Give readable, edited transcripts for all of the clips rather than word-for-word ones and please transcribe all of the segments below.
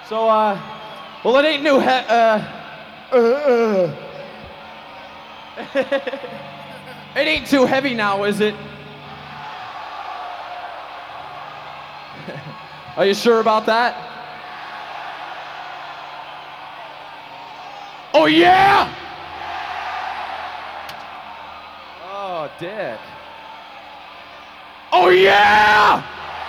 So, well, it ain't new. It ain't too heavy now, is it? Are you sure about that? Oh, yeah! Oh, dick. Oh, yeah!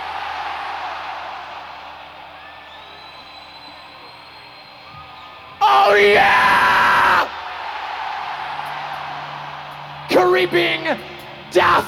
Oh, yeah! Creeping death!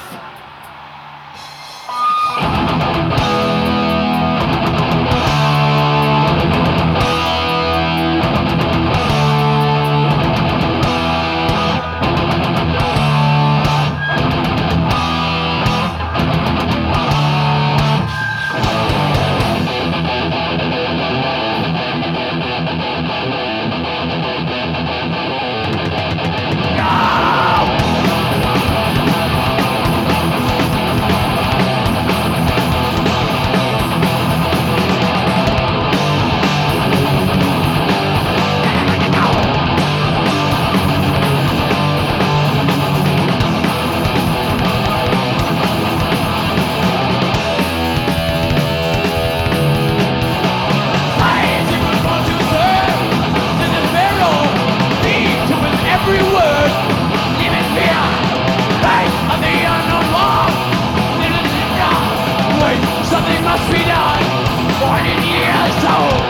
Something must be done. 40 years old.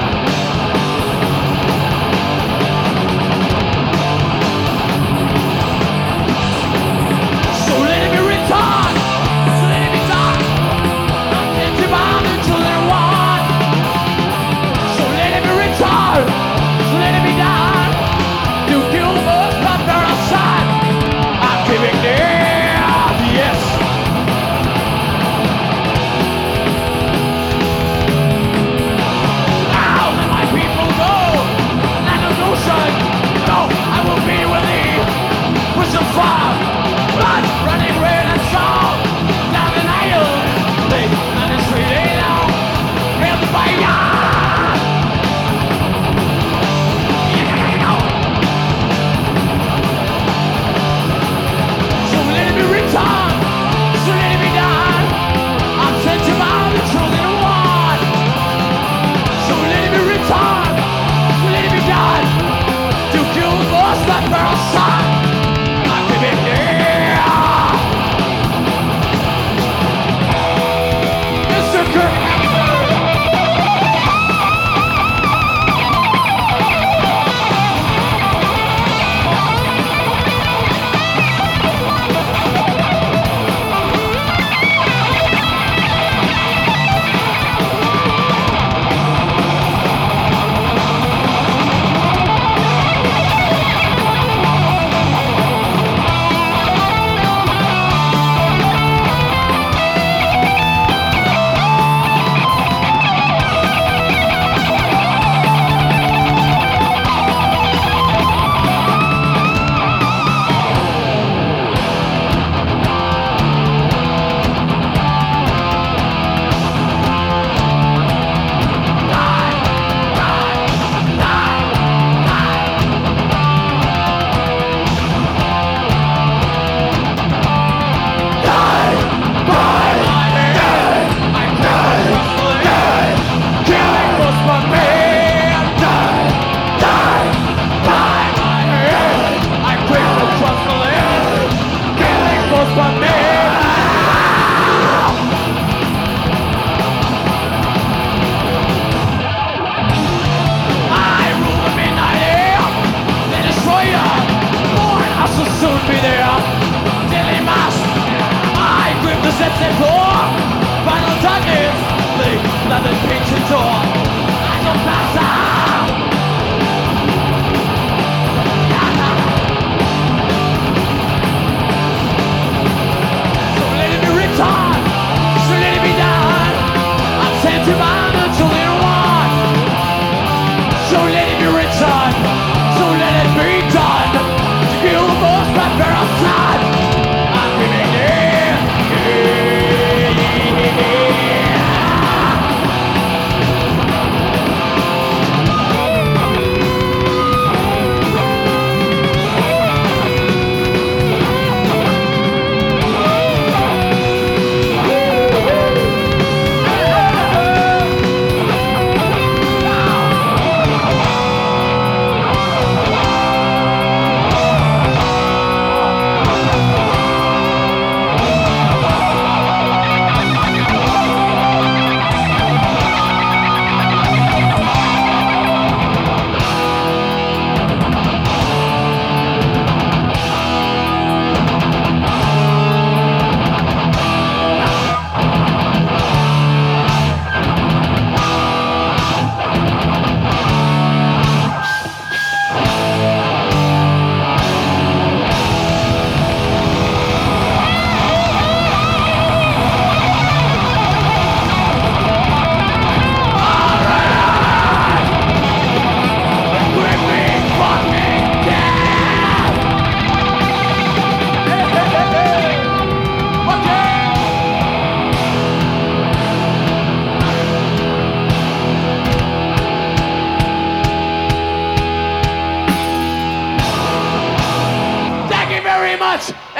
So let it be return. So let it be done. Nothing to bound until they're one. So let it be return. So let it be done. To kill us after our son. I'm giving death. Yes. No, I will be with thee. With some fire, blood running red and strong. Down the Nile, late on the street, lay down. Hail the fire. So let it be returned. So let it be done. I'm sent to bound the children of one. So let it be returned. So let it be done. To kill the boss, that girl's son. I'm giving Mr. Kirk.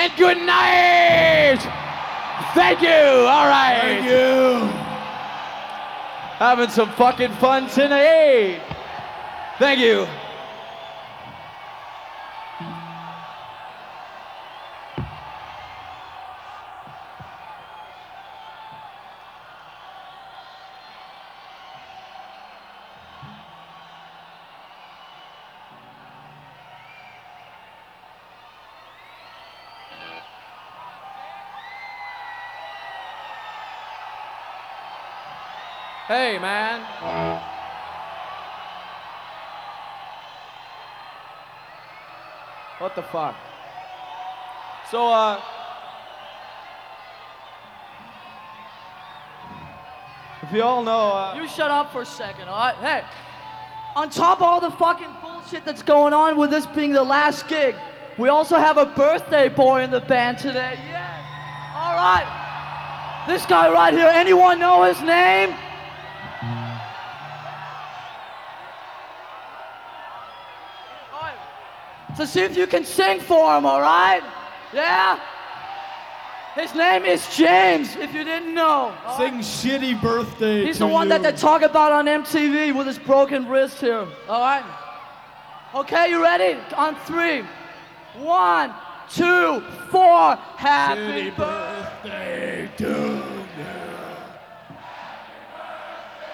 and good night. Thank you. All right. Thank you. Having some fucking fun tonight. Thank you. Hey, man. What the fuck? So, if you all know, You shut up for a second, all right? Hey, on top of all the fucking bullshit that's going on with this being the last gig, we also have a birthday boy in the band today. Yes. All right. This guy right here, anyone know his name? All right. So see if you can sing for him, all right? Yeah? His name is James, if you didn't know. Sing shitty birthday. He's to the one you. that they talk about on MTV with his broken wrist here. All right? Okay, you ready? On 3. 1, 2, 4. Happy Shitty birthday to you.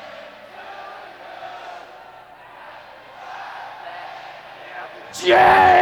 James!